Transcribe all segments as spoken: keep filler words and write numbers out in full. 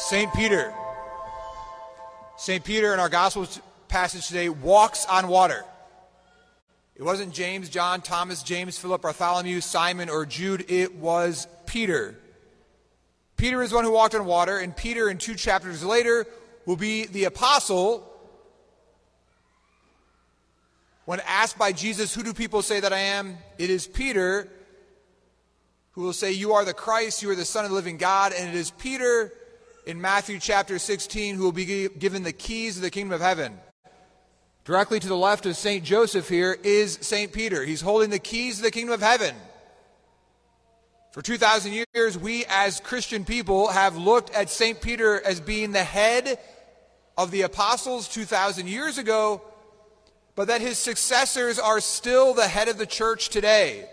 Saint Peter. Saint Peter in our gospel passage today walks on water. It wasn't James, John, Thomas, James, Philip, Bartholomew, Simon, or Jude. It was Peter. Peter is the one who walked on water, and Peter, in two chapters later, will be the apostle. When asked by Jesus, "Who do people say that I am?" it is Peter who will say, "You are the Christ, you are the Son of the living God." And it is Peter in Matthew chapter sixteen who will be given the keys of the kingdom of heaven. Directly to the left of Saint Joseph here is Saint Peter. He's holding the keys of the kingdom of heaven. For two thousand years, we as Christian people have looked at Saint Peter as being the head of the apostles two thousand years ago, but that his successors are still the head of the church today.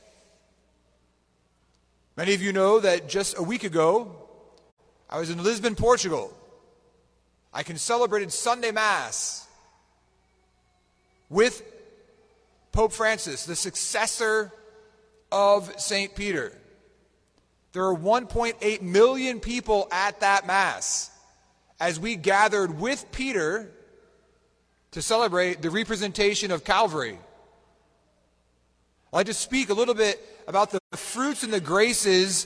Many of you know that just a week ago, I was in Lisbon, Portugal. I can celebrated Sunday Mass with Pope Francis, the successor of Saint Peter. There are one point eight million people at that Mass as we gathered with Peter to celebrate the representation of Calvary. I'd like to speak a little bit about the fruits and the graces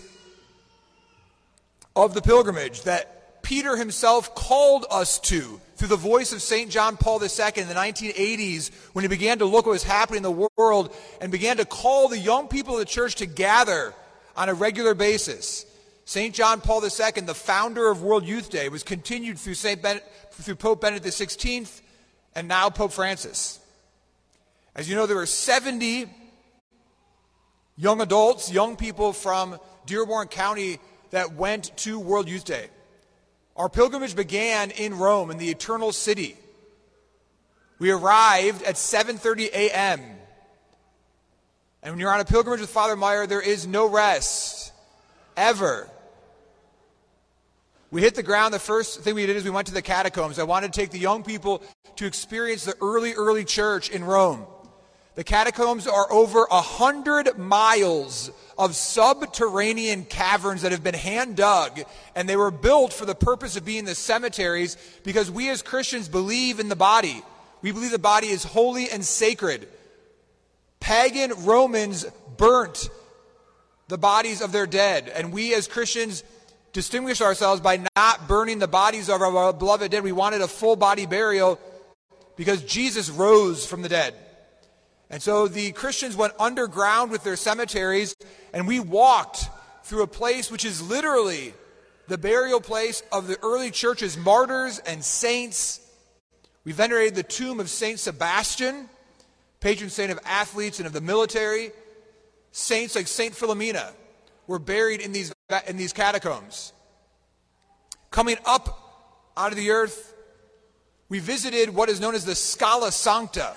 of the pilgrimage that Peter himself called us to through the voice of Saint John Paul the Second in the nineteen eighties when he began to look what was happening in the world and began to call the young people of the church to gather on a regular basis. Saint John Paul the Second, the founder of World Youth Day, was continued through Saint Ben- through Pope Benedict the Sixteenth and now Pope Francis. As you know, there were seventy young adults, young people from Dearborn County that went to World Youth Day. Our pilgrimage began in Rome, in the Eternal City. We arrived at seven thirty a.m. And when you're on a pilgrimage with Father Meyer, there is no rest, ever. We hit the ground. The first thing we did is we went to the catacombs. I wanted to take the young people to experience the early, early church in Rome. The catacombs are over a hundred miles of subterranean caverns that have been hand dug, and they were built for the purpose of being the cemeteries because we as Christians believe in the body. We believe the body is holy and sacred. Pagan Romans burnt the bodies of their dead, and we as Christians distinguish ourselves by not burning the bodies of our beloved dead. We wanted a full body burial because Jesus rose from the dead. And so the Christians went underground with their cemeteries, and we walked through a place which is literally the burial place of the early church's martyrs and saints. We venerated the tomb of Saint Sebastian, patron saint of athletes and of the military. Saints like Saint Philomena were buried in these, in these catacombs. Coming up out of the earth, we visited what is known as the Scala Sancta.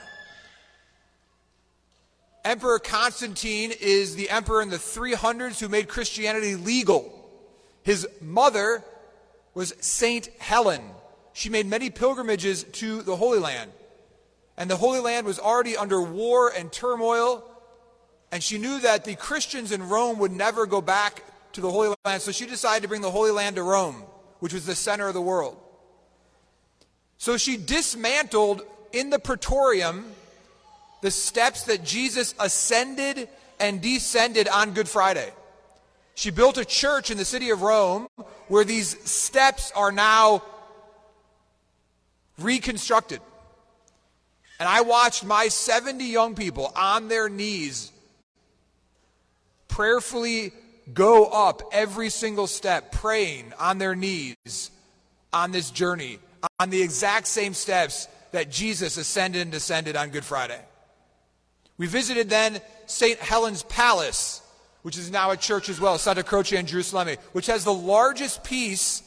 Emperor Constantine is the emperor in the three hundreds who made Christianity legal. His mother was Saint Helen. She made many pilgrimages to the Holy Land. And the Holy Land was already under war and turmoil. And she knew that the Christians in Rome would never go back to the Holy Land. So she decided to bring the Holy Land to Rome, which was the center of the world. So she dismantled in the Praetorium the steps that Jesus ascended and descended on Good Friday. She built a church in the city of Rome where these steps are now reconstructed. And I watched my seventy young people on their knees prayerfully go up every single step, praying on their knees on this journey, on the exact same steps that Jesus ascended and descended on Good Friday. We visited then Saint Helen's Palace, which is now a church as well, Santa Croce in Jerusalem, which has the largest piece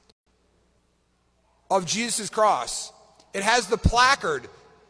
of Jesus' cross. It has the placard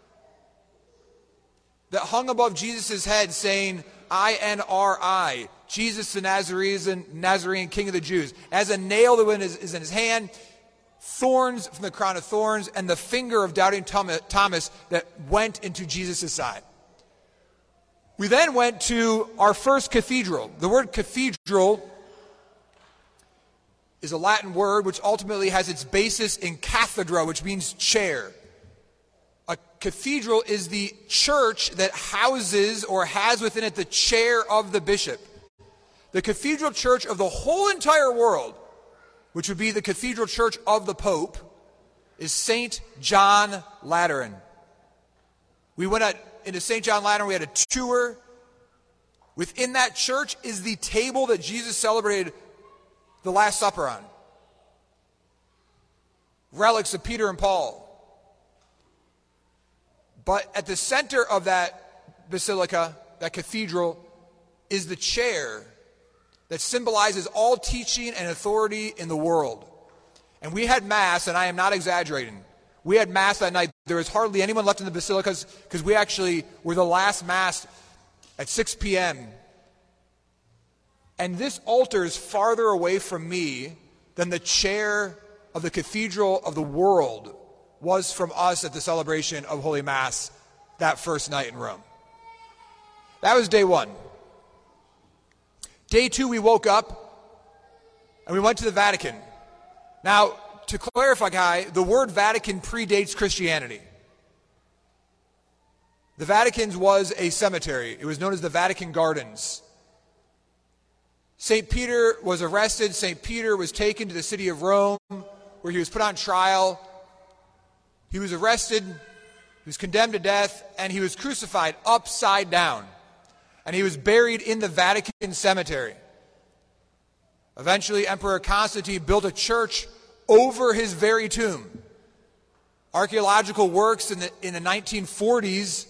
that hung above Jesus' head saying, I N R I, Jesus the Nazarene, Nazarene, King of the Jews. It has a nail that is in his hand, thorns from the crown of thorns, and the finger of doubting Thomas that went into Jesus' side. We then went to our first cathedral. The word cathedral is a Latin word which ultimately has its basis in cathedra, which means chair. A cathedral is the church that houses or has within it the chair of the bishop. The cathedral church of the whole entire world, which would be the cathedral church of the Pope, is Saint John Lateran. We went at, into Saint John Lateran, we had a tour. Within that church is the table that Jesus celebrated the Last Supper on. Relics of Peter and Paul. But at the center of that basilica, that cathedral, is the chair that symbolizes all teaching and authority in the world. And we had Mass, and I am not exaggerating. We had Mass that night. There was hardly anyone left in the basilicas because we actually were the last Mass at six p.m. And this altar is farther away from me than the chair of the cathedral of the world was from us at the celebration of Holy Mass that first night in Rome. That was day one. Day two, we woke up and we went to the Vatican. Now, to clarify, Guy, the word Vatican predates Christianity. The Vatican was a cemetery. It was known as the Vatican Gardens. Saint Peter was arrested. Saint Peter was taken to the city of Rome, where he was put on trial. He was arrested, he was condemned to death, and he was crucified upside down. And he was buried in the Vatican cemetery. Eventually, Emperor Constantine built a church over his very tomb. Archaeological works in the, in the nineteen forties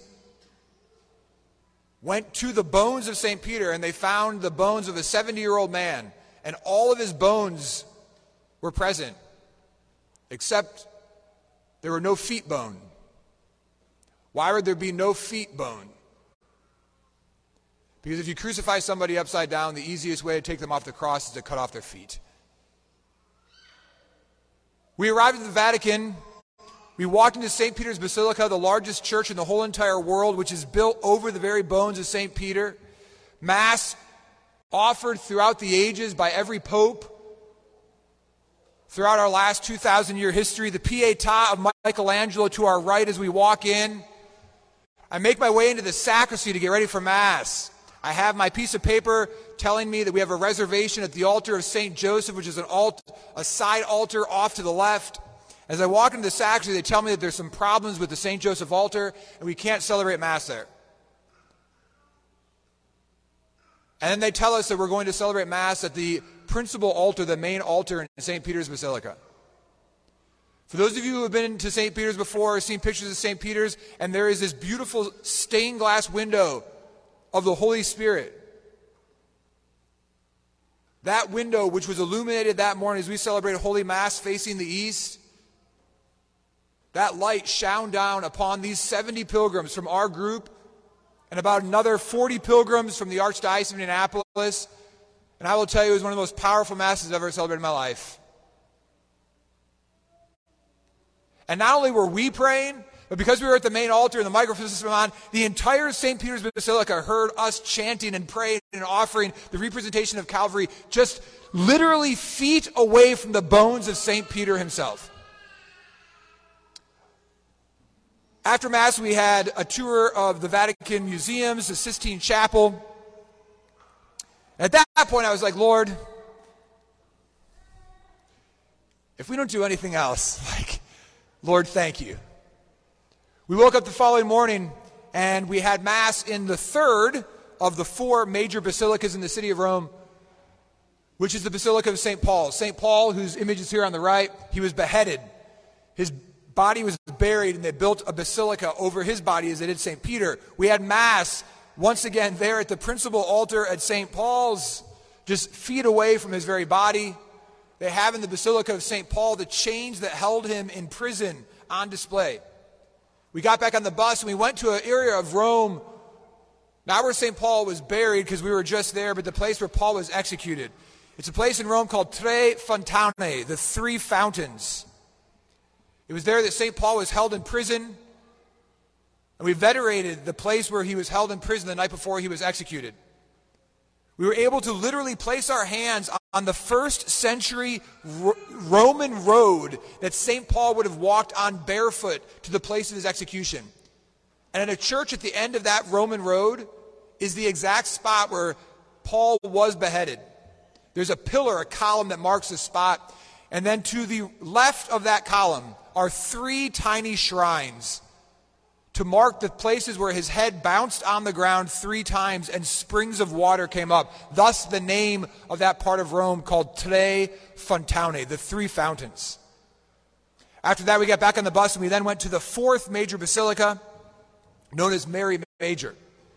went to the bones of Saint Peter, and they found the bones of a seventy-year-old man, and all of his bones were present, except there were no feet bone. Why would there be no feet bone? Because if you crucify somebody upside down, the easiest way to take them off the cross is to cut off their feet. We arrived at the Vatican. We walked into Saint Peter's Basilica, the largest church in the whole entire world, which is built over the very bones of Saint Peter. Mass offered throughout the ages by every pope. Throughout our last two thousand year history, the Pietà of Michelangelo to our right as we walk in. I make my way into the sacristy to get ready for Mass. I have my piece of paper telling me that we have a reservation at the altar of Saint Joseph, which is an alt, a side altar off to the left. As I walk into the sacristy, they tell me that there's some problems with the Saint Joseph altar, and we can't celebrate Mass there. And then they tell us that we're going to celebrate Mass at the principal altar, the main altar in Saint Peter's Basilica. For those of you who have been to Saint Peter's before, or seen pictures of Saint Peter's, and there is this beautiful stained glass window of the Holy Spirit. That window, which was illuminated that morning as we celebrated Holy Mass facing the east, that light shone down upon these seventy pilgrims from our group and about another forty pilgrims from the Archdiocese of Indianapolis. And I will tell you, it was one of the most powerful Masses I've ever celebrated in my life. And not only were we praying, but because we were at the main altar and the microphone system on, the entire Saint Peter's Basilica heard us chanting and praying and offering the representation of Calvary just literally feet away from the bones of Saint Peter himself. After Mass, we had a tour of the Vatican museums, the Sistine Chapel. At that point, I was like, Lord, if we don't do anything else, like, Lord, thank you. We woke up the following morning, and we had Mass in the third of the four major basilicas in the city of Rome, which is the Basilica of Saint Paul. Saint Paul, whose image is here on the right, he was beheaded. His body was buried, and they built a basilica over his body as they did Saint Peter. We had Mass once again there at the principal altar at Saint Paul's, just feet away from his very body. They have in the Basilica of Saint Paul the chains that held him in prison on display. We got back on the bus and we went to an area of Rome, not where Saint Paul was buried because we were just there, but the place where Paul was executed. It's a place in Rome called Tre Fontane, the Three Fountains. It was there that Saint Paul was held in prison, and we venerated the place where he was held in prison the night before he was executed. We were able to literally place our hands on the first century Ro- Roman road that Saint Paul would have walked on barefoot to the place of his execution. And at a church at the end of that Roman road is the exact spot where Paul was beheaded. There's a pillar, a column that marks the spot. And then to the left of that column are three tiny shrines to mark the places where his head bounced on the ground three times and springs of water came up. Thus the name of that part of Rome called Tre Fontane, the three fountains. After that, we got back on the bus and we then went to the fourth major basilica, known as Mary Major.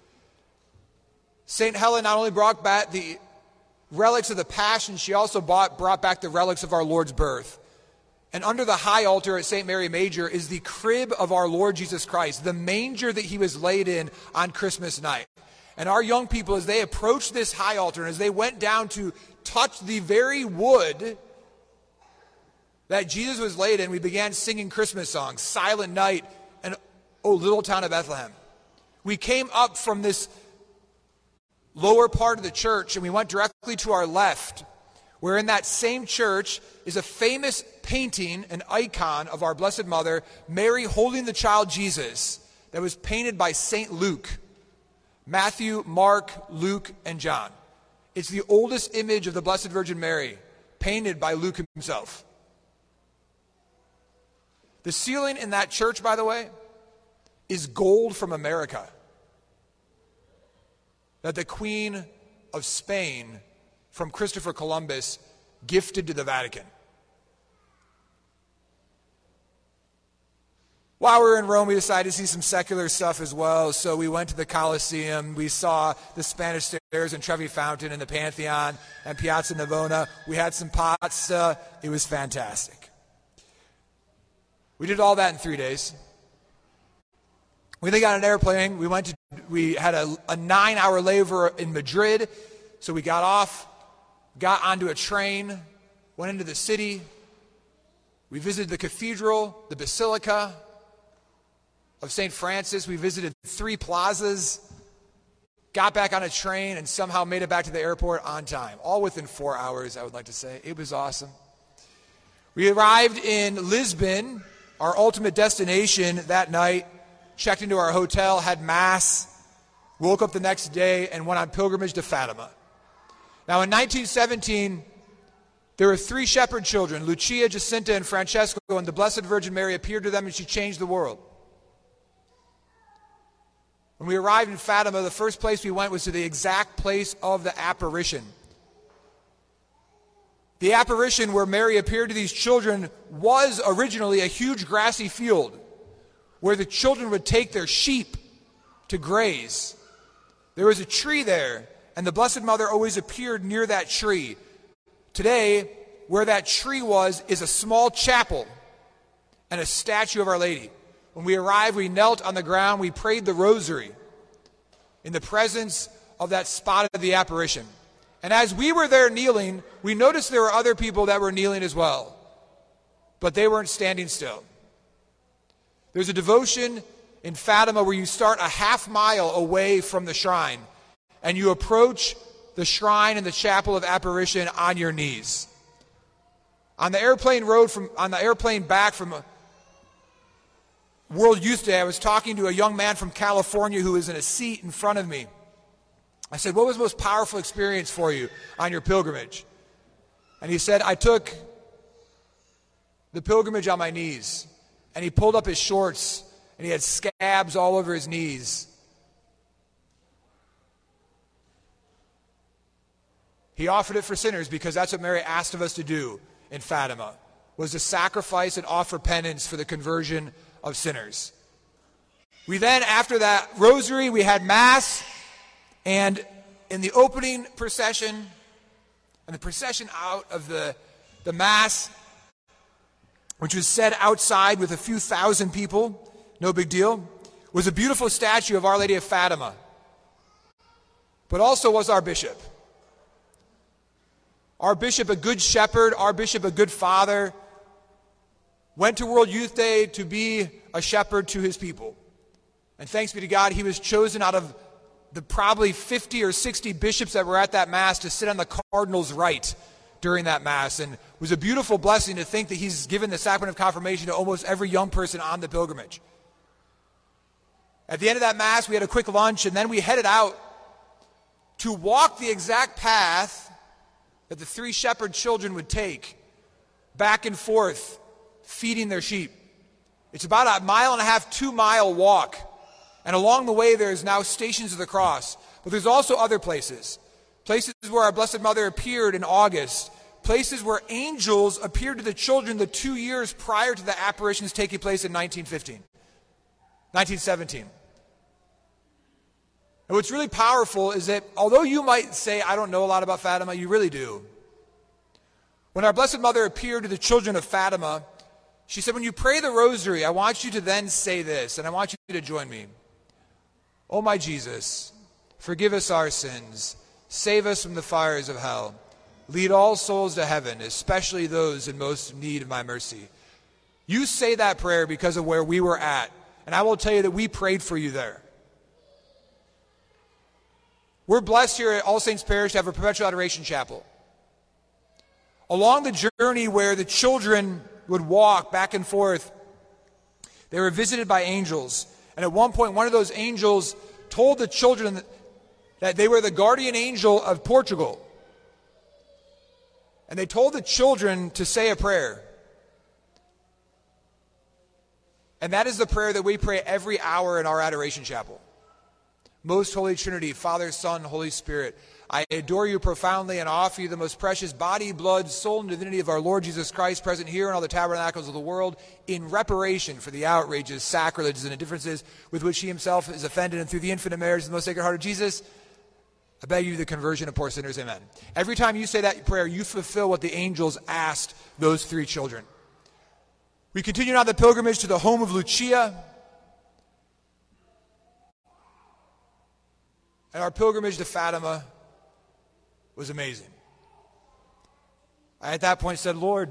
Saint Helen not only brought back the relics of the Passion, she also bought, brought back the relics of our Lord's birth. And under the high altar at Saint Mary Major is the crib of our Lord Jesus Christ, the manger that he was laid in on Christmas night. And our young people, as they approached this high altar, and as they went down to touch the very wood that Jesus was laid in, we began singing Christmas songs, Silent Night, and O Little Town of Bethlehem. We came up from this lower part of the church, and we went directly to our left, where in that same church is a famous painting, an icon of our Blessed Mother, Mary holding the child Jesus, that was painted by Saint Luke. Matthew, Mark, Luke, and John. It's the oldest image of the Blessed Virgin Mary, painted by Luke himself. The ceiling in that church, by the way, is gold from America that the Queen of Spain from Christopher Columbus gifted to the Vatican. While we were in Rome, we decided to see some secular stuff as well, so we went to the Colosseum. We saw the Spanish Stairs and Trevi Fountain and the Pantheon and Piazza Navona. We had some pasta. It was fantastic. We did all that in three days. We then got on an airplane. We went to, we had a, a nine-hour layover in Madrid, so we got off, got onto a train, went into the city. We visited the cathedral, the basilica of Saint Francis. We visited three plazas, got back on a train, and somehow made it back to the airport on time. All within four hours, I would like to say. It was awesome. We arrived in Lisbon, our ultimate destination, that night, checked into our hotel, had Mass, woke up the next day, and went on pilgrimage to Fatima. Now, in nineteen seventeen, there were three shepherd children, Lucia, Jacinta, and Francesco, and the Blessed Virgin Mary appeared to them, and she changed the world. When we arrived in Fatima, the first place we went was to the exact place of the apparition. The apparition where Mary appeared to these children was originally a huge grassy field where the children would take their sheep to graze. There was a tree there, and the Blessed Mother always appeared near that tree. Today, where that tree was, is a small chapel and a statue of Our Lady. When we arrived, we knelt on the ground, we prayed the rosary in the presence of that spot of the apparition. And as we were there kneeling, we noticed there were other people that were kneeling as well. But they weren't standing still. There's a devotion in Fatima where you start a half mile away from the shrine, and you approach the shrine and the chapel of apparition on your knees. On the airplane road from on the airplane back from World Youth Day, I was talking to a young man from California who was in a seat in front of me. I said, "What was the most powerful experience for you on your pilgrimage?" And he said, "I took the pilgrimage on my knees." And he pulled up his shorts, and he had scabs all over his knees. He offered it for sinners because that's what Mary asked of us to do in Fatima, was to sacrifice and offer penance for the conversion of sinners. We then, after that rosary, we had Mass, and in the opening procession, and the procession out of the, the Mass, which was said outside with a few thousand people, no big deal, was a beautiful statue of Our Lady of Fatima, but also was our bishop. Our bishop, a good shepherd, our bishop, a good father, went to World Youth Day to be a shepherd to his people. And thanks be to God, he was chosen out of the probably fifty or sixty bishops that were at that Mass to sit on the cardinal's right during that Mass. And it was a beautiful blessing to think that he's given the sacrament of confirmation to almost every young person on the pilgrimage. At the end of that Mass, we had a quick lunch, and then we headed out to walk the exact path that the three shepherd children would take back and forth, feeding their sheep. It's about a mile and a half, two mile walk. And along the way, there's now Stations of the Cross. But there's also other places. Places where our Blessed Mother appeared in August. Places where angels appeared to the children the two years prior to the apparitions taking place in nineteen fifteen. nineteen seventeen. And what's really powerful is that although you might say, I don't know a lot about Fatima, you really do. When our Blessed Mother appeared to the children of Fatima, she said, when you pray the rosary, I want you to then say this, and I want you to join me. Oh my Jesus, forgive us our sins, save us from the fires of hell, lead all souls to heaven, especially those in most need of my mercy. You say that prayer because of where we were at, and I will tell you that we prayed for you there. We're blessed here at All Saints Parish to have a perpetual adoration chapel. Along the journey where the children would walk back and forth, they were visited by angels. And at one point, one of those angels told the children that they were the guardian angel of Portugal. And they told the children to say a prayer. And that is the prayer that we pray every hour in our adoration chapel. Most Holy Trinity, Father, Son, Holy Spirit, I adore you profoundly and offer you the most precious body, blood, soul, and divinity of our Lord Jesus Christ, present here in all the tabernacles of the world, in reparation for the outrages, sacrileges, and indifferences with which he himself is offended, and through the infinite merits of the most sacred heart of Jesus, I beg you the conversion of poor sinners. Amen. Every time you say that prayer, you fulfill what the angels asked those three children. We continue on the pilgrimage to the home of Lucia. And our pilgrimage to Fatima was amazing. I at that point said, Lord,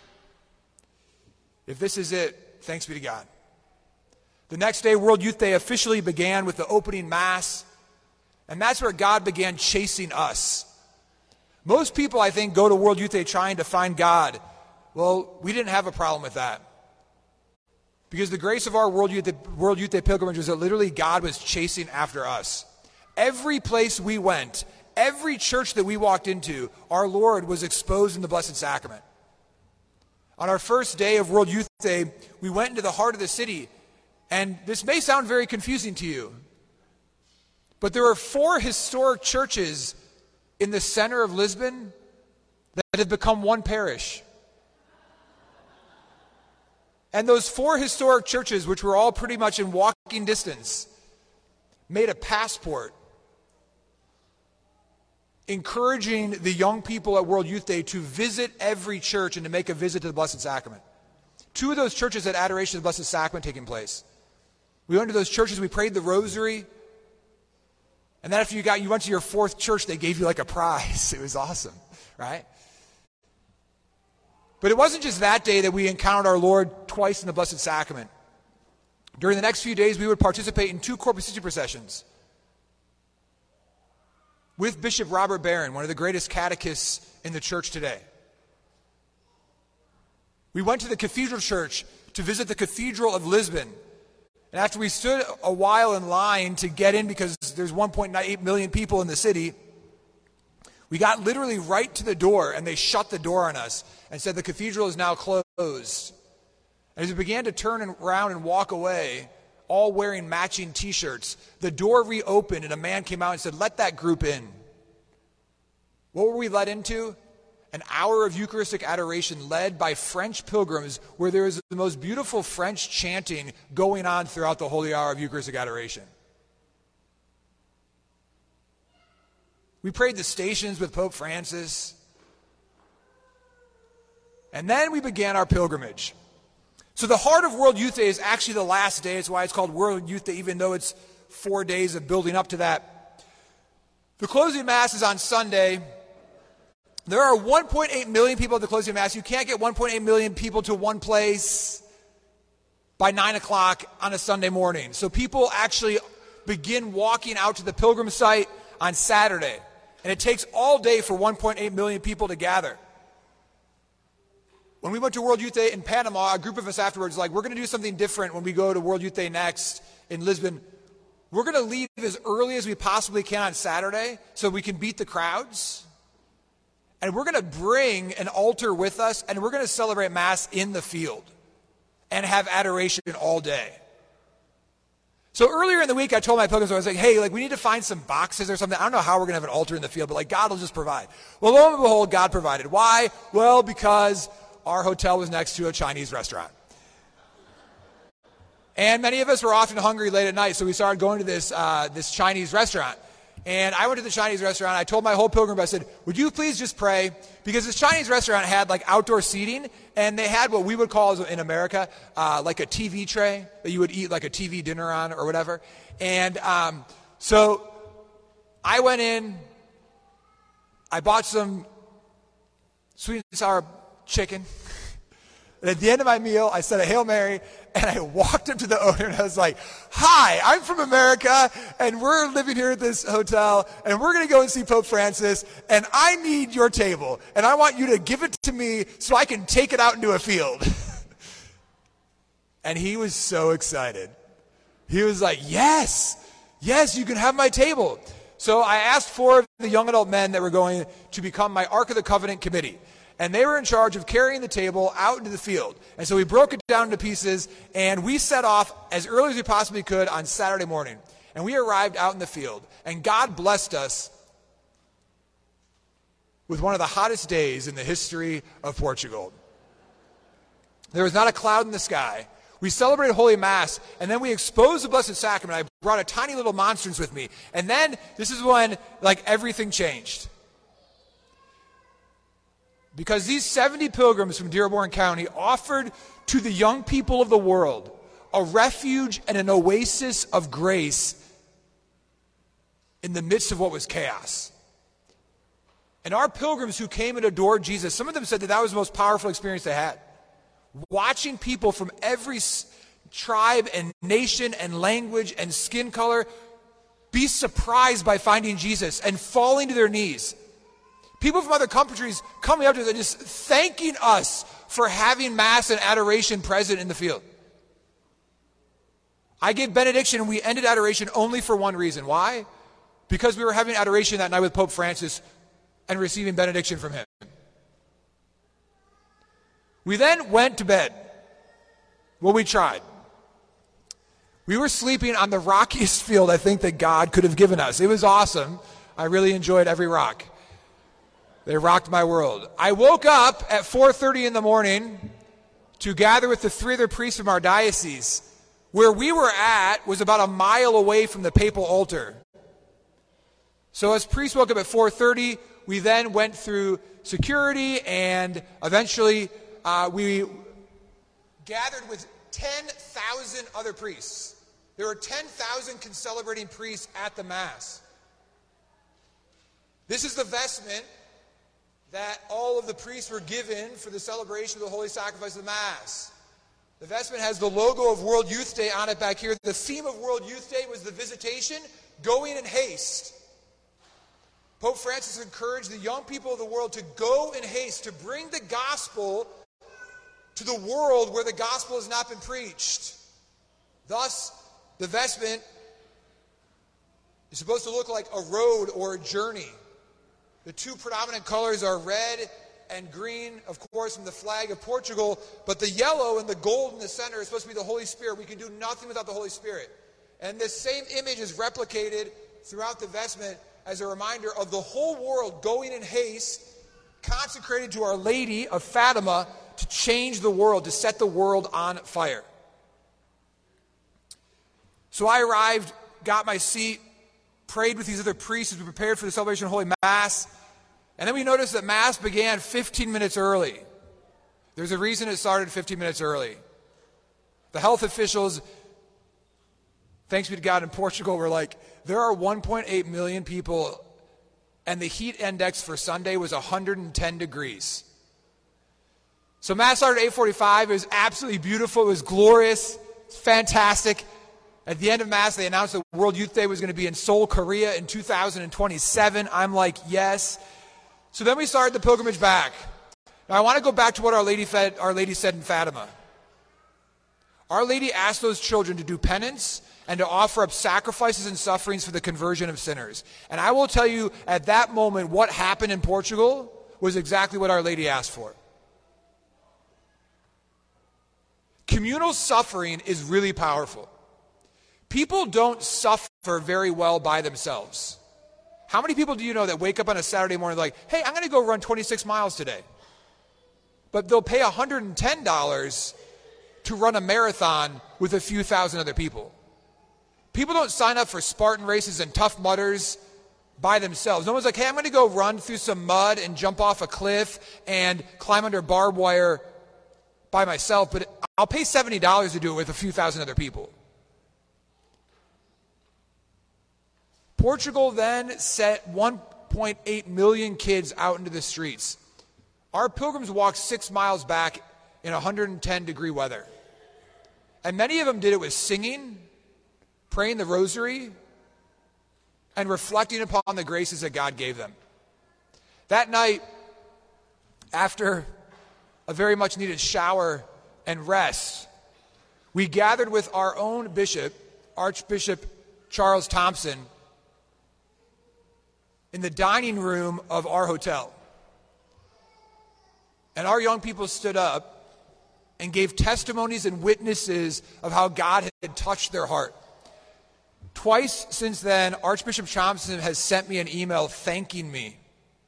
if this is it, thanks be to God. The next day, World Youth Day officially began with the opening Mass, and that's where God began chasing us. Most people, I think, go to World Youth Day trying to find God. Well, we didn't have a problem with that. Because the grace of our World Youth Day, World Youth Day pilgrimage was that literally God was chasing after us. Every place we went, every church that we walked into, our Lord was exposed in the Blessed Sacrament. On our first day of World Youth Day, we went into the heart of the city, and this may sound very confusing to you, but there are four historic churches in the center of Lisbon that have become one parish. And those four historic churches, which were all pretty much in walking distance, made a passport encouraging the young people at World Youth Day to visit every church and to make a visit to the Blessed Sacrament. Two of those churches had adoration of the Blessed Sacrament taking place. We went to those churches, we prayed the rosary, and then after you got, you went to your fourth church, they gave you like a prize. It was awesome, right? But it wasn't just that day that we encountered our Lord twice in the Blessed Sacrament. During the next few days, we would participate in two Corpus Christi processions with Bishop Robert Barron, one of the greatest catechists in the church today. We went to the Cathedral Church to visit the Cathedral of Lisbon. And after we stood a while in line to get in because there's one point eight million people in the city, we got literally right to the door and they shut the door on us and said the cathedral is now closed. And as we began to turn around and walk away, all wearing matching t-shirts, the door reopened and a man came out and said, let that group in. What were we led into? An hour of Eucharistic adoration led by French pilgrims where there is the most beautiful French chanting going on throughout the holy hour of Eucharistic adoration. We prayed the Stations with Pope Francis. And then we began our pilgrimage. So the heart of World Youth Day is actually the last day. It's why it's called World Youth Day, even though it's four days of building up to that. The closing Mass is on Sunday. There are one point eight million people at the closing Mass. You can't get one point eight million people to one place by nine o'clock on a Sunday morning. So people actually begin walking out to the pilgrim site on Saturday. And it takes all day for one point eight million people to gather. when we went to World Youth Day in Panama, a group of us afterwards was like, we're going to do something different when we go to World Youth Day next in Lisbon. We're going to leave as early as we possibly can on Saturday so we can beat the crowds. And we're going to bring an altar with us, and we're going to celebrate Mass in the field and have adoration all day. So earlier in the week, I told my pilgrims, I was like, hey, like we need to find some boxes or something. I don't know how we're going to have an altar in the field, but like God will just provide. Well, lo and behold, God provided. Why? Well, because our hotel was next to a Chinese restaurant. And many of us were often hungry late at night, so we started going to this uh, this Chinese restaurant. And I went to the Chinese restaurant. I told my whole pilgrim, I said, would you please just pray? Because this Chinese restaurant had like outdoor seating, and they had what we would call in America uh, like a T V tray that you would eat like a T V dinner on or whatever. And um, so I went in, I bought some sweet and sour chicken. And at the end of my meal, I said a Hail Mary, and I walked up to the owner, and I was like, hi, I'm from America, and we're living here at this hotel, and we're going to go and see Pope Francis, and I need your table, and I want you to give it to me so I can take it out into a field. And he was so excited. He was like, yes, yes, you can have my table. So I asked four of the young adult men that were going to become my Ark of the Covenant committee. And they were in charge of carrying the table out into the field. And so we broke it down into pieces, and we set off as early as we possibly could on Saturday morning. And we arrived out in the field. And God blessed us with one of the hottest days in the history of Portugal. There was not a cloud in the sky. We celebrated Holy Mass, and then we exposed the Blessed Sacrament. I brought a tiny little monstrance with me. And then, this is when, like, everything changed. Because these seventy pilgrims from Dearborn County offered to the young people of the world a refuge and an oasis of grace in the midst of what was chaos. And our pilgrims who came and adored Jesus, some of them said that that was the most powerful experience they had. Watching people from every tribe and nation and language and skin color be surprised by finding Jesus and falling to their knees. People from other countries coming up to us and just thanking us for having Mass and adoration present in the field. I gave benediction, and we ended adoration only for one reason. Why? Because we were having adoration that night with Pope Francis and receiving benediction from him. We then went to bed. Well, we tried. We were sleeping on the rockiest field I think that God could have given us. It was awesome. I really enjoyed every rock. They rocked my world. I woke up at four thirty in the morning to gather with the three other priests from our diocese. Where we were at was about a mile away from the papal altar. So as priests woke up at four thirty, we then went through security, and eventually uh, we gathered with ten thousand other priests. There were ten thousand concelebrating priests at the Mass. This is the vestment that all of the priests were given for the celebration of the Holy Sacrifice of the Mass. The vestment has the logo of World Youth Day on it back here. The theme of World Youth Day was the visitation, going in haste. Pope Francis encouraged the young people of the world to go in haste, to bring the gospel to the world where the gospel has not been preached. Thus, the vestment is supposed to look like a road or a journey. The two predominant colors are red and green, of course, from the flag of Portugal, but the yellow and the gold in the center is supposed to be the Holy Spirit. We can do nothing without the Holy Spirit. And this same image is replicated throughout the vestment as a reminder of the whole world going in haste, consecrated to Our Lady of Fatima to change the world, to set the world on fire. So I arrived, got my seat, prayed with these other priests as we prepared for the celebration of Holy Mass. And then we noticed that Mass began fifteen minutes early. There's a reason it started fifteen minutes early. The health officials, thanks be to God, in Portugal were like, there are one point eight million people, and the heat index for Sunday was one hundred ten degrees. So Mass started at eight forty-five. It was absolutely beautiful. It was glorious. It's fantastic. At the end of Mass, they announced that World Youth Day was going to be in Seoul, Korea in two thousand twenty-seven. I'm like, yes. So then we started the pilgrimage back. Now I want to go back to what Our Lady, fed, Our Lady said in Fatima. Our Lady asked those children to do penance and to offer up sacrifices and sufferings for the conversion of sinners. And I will tell you, at that moment, what happened in Portugal was exactly what Our Lady asked for. Communal suffering is really powerful. People don't suffer very well by themselves. How many people do you know that wake up on a Saturday morning like, hey, I'm going to go run twenty-six miles today? But they'll pay one hundred ten dollars to run a marathon with a few thousand other people. People don't sign up for Spartan races and Tough Mudders by themselves. No one's like, hey, I'm going to go run through some mud and jump off a cliff and climb under barbed wire by myself, but I'll pay seventy dollars to do it with a few thousand other people. Portugal then set one point eight million kids out into the streets. Our pilgrims walked six miles back in one hundred ten degree weather. And many of them did it with singing, praying the rosary, and reflecting upon the graces that God gave them. That night, after a very much needed shower and rest, we gathered with our own bishop, Archbishop Charles Thompson, in the dining room of our hotel. And our young people stood up and gave testimonies and witnesses of how God had touched their heart. Twice since then, Archbishop Thompson has sent me an email thanking me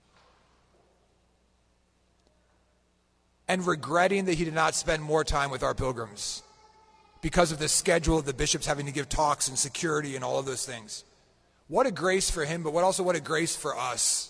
and regretting that he did not spend more time with our pilgrims because of the schedule of the bishops having to give talks and security and all of those things. What a grace for him, but what also what a grace for us.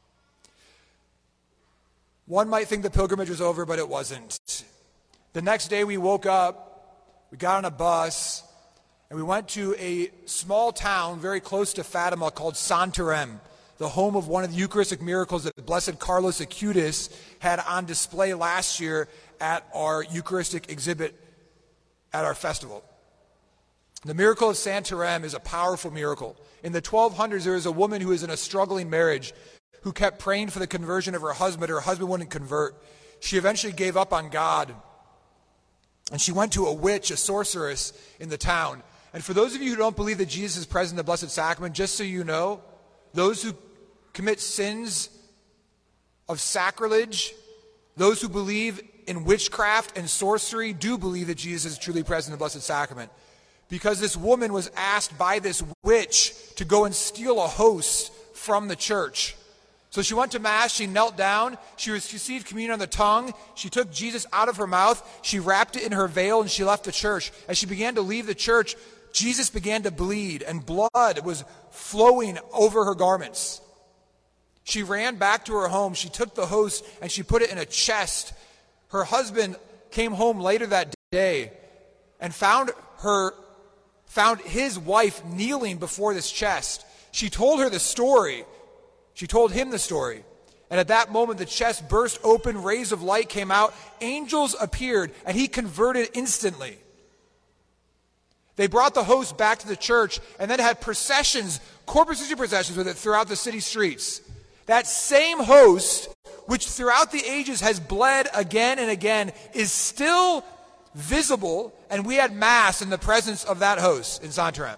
One might think the pilgrimage was over, but it wasn't. The next day we woke up, we got on a bus, and we went to a small town very close to Fatima called Santarém, the home of one of the Eucharistic miracles that Blessed Carlos Acutis had on display last year at our Eucharistic exhibit at our festival. The miracle of Santarém is a powerful miracle. In the twelve hundreds, there was a woman who was in a struggling marriage who kept praying for the conversion of her husband. Her husband wouldn't convert. She eventually gave up on God, and she went to a witch, a sorceress in the town. And for those of you who don't believe that Jesus is present in the Blessed Sacrament, just so you know, those who commit sins of sacrilege, those who believe in witchcraft and sorcery, do believe that Jesus is truly present in the Blessed Sacrament. Because this woman was asked by this witch to go and steal a host from the church. So she went to Mass, she knelt down, she received communion on the tongue, she took Jesus out of her mouth, she wrapped it in her veil, and she left the church. As she began to leave the church, Jesus began to bleed, and blood was flowing over her garments. She ran back to her home, she took the host, and she put it in a chest. Her husband came home later that day and found her found his wife kneeling before this chest. She told her the story. She told him the story. And at that moment, the chest burst open, rays of light came out, angels appeared, and he converted instantly. They brought the host back to the church and then had processions, Corpus Christi processions with it throughout the city streets. That same host, which throughout the ages has bled again and again, is still visible, and we had Mass in the presence of that host in Santarém.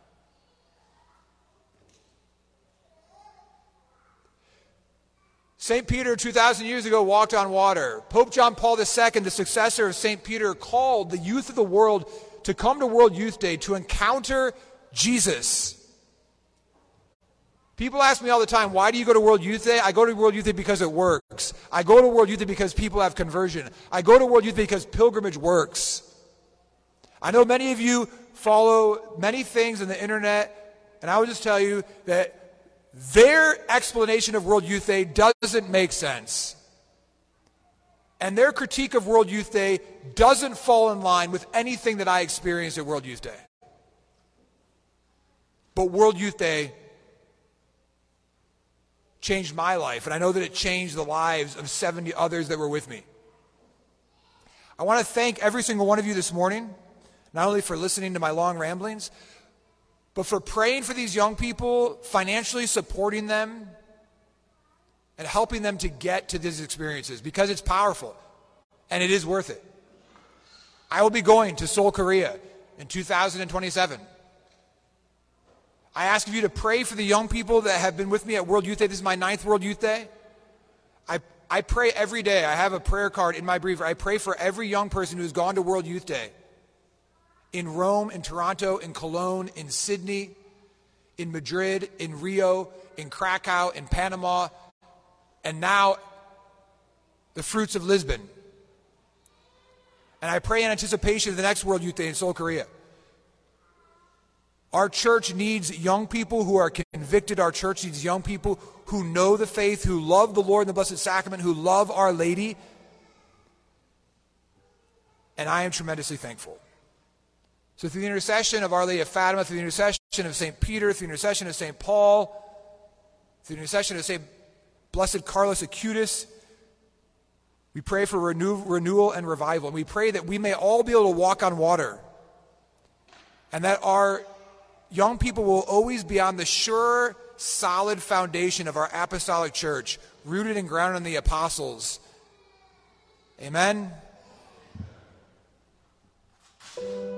Saint Peter, two thousand years ago, walked on water. Pope John Paul the Second, the successor of Saint Peter, called the youth of the world to come to World Youth Day to encounter Jesus. People ask me all the time, why do you go to World Youth Day? I go to World Youth Day because it works. I go to World Youth Day because people have conversion. I go to World Youth Day because pilgrimage works. I know many of you follow many things on the internet, and I would just tell you that their explanation of World Youth Day doesn't make sense. And their critique of World Youth Day doesn't fall in line with anything that I experienced at World Youth Day. But World Youth Day changed my life, and I know that it changed the lives of seventy others that were with me. I want to thank every single one of you this morning, not only for listening to my long ramblings, but for praying for these young people, financially supporting them, and helping them to get to these experiences because it's powerful and it is worth it. I will be going to Seoul, Korea in two thousand twenty-seven. I ask of you to pray for the young people that have been with me at World Youth Day. This is my ninth World Youth Day. I, I pray every day. I have a prayer card in my briefer. I pray for every young person who has gone to World Youth Day. In Rome, in Toronto, in Cologne, in Sydney, in Madrid, in Rio, in Krakow, in Panama, and now the fruits of Lisbon. And I pray in anticipation of the next World Youth Day in Seoul, Korea. Our church needs young people who are convicted. Our church needs young people who know the faith, who love the Lord and the Blessed Sacrament, who love Our Lady. And I am tremendously thankful. So through the intercession of Our Lady of Fatima, through the intercession of Saint Peter, through the intercession of Saint Paul, through the intercession of Saint Blessed Carlos Acutis, we pray for renew, renewal and revival. And we pray that we may all be able to walk on water. And that our young people will always be on the sure, solid foundation of our apostolic church, rooted and grounded in the apostles. Amen.